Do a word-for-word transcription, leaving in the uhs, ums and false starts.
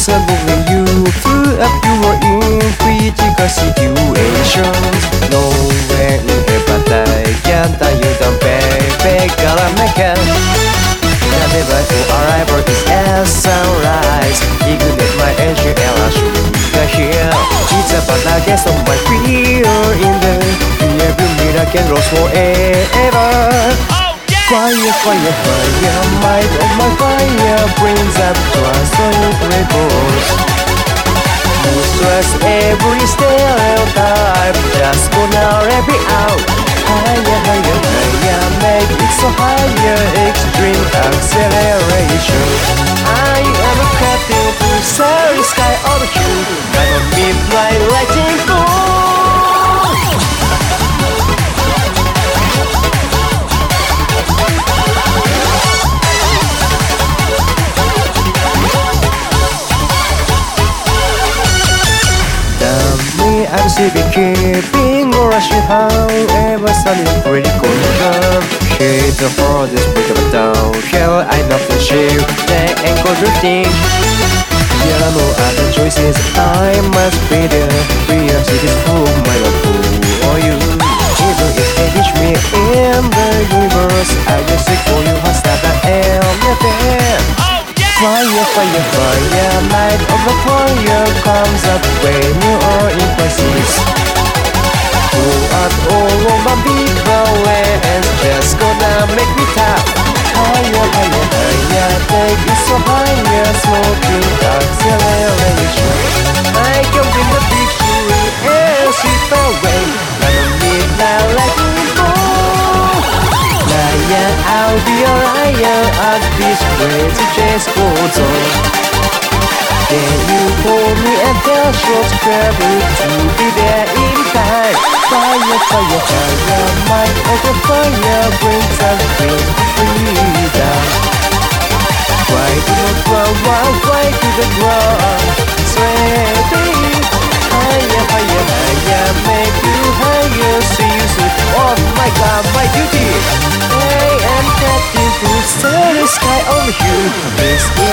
suddenly you threw up your in critical situations. No way ever die, can't you don't baby, gotta make it. The deadline for arrival is as sunrise. Ignite my engine and I'll shoot here. It's about the guess of my fear in the every minute I can roast forever. Fire, fire, fire, might of my fire brings up trust on your rebels. No stress every stereotype, just gonna rap it out. Higher, higher, higher, make it so higher, extreme acceleration. I am a captain to sail the sky of the truth. I'm a midnight lightning bolt. I'm sleeping, keeping or rushing, however sun is pretty cold enough. Hit the hardest break of a down. Hell, I know the ship, the ankle drifting. There are no other choices, I must be there. Real cities full of my love for you. Even if they ditch me in the universe, I just seek for you, hostile that am there. Fire, fire, fire, light of the fire comes up when you are in crisis. Pull out all of my big balance, just gonna make me tap. Higher, higher, higher, take it so higher, smoking acceleration. I can bring the victory and slip away. I'm a midnight lightning bolt. Lion, I'll be a lion at this crazy chase goes on. Then you pull me and tell short credit to be there in time. Fire, fire, fire, might of the fire brings us dreams to freedom. Fly to the ground, wild fly to the ground, sweating. Higher, higher, higher, make you higher, see you soon. Oh my God, my duty. I am captain to sail the sky on you. This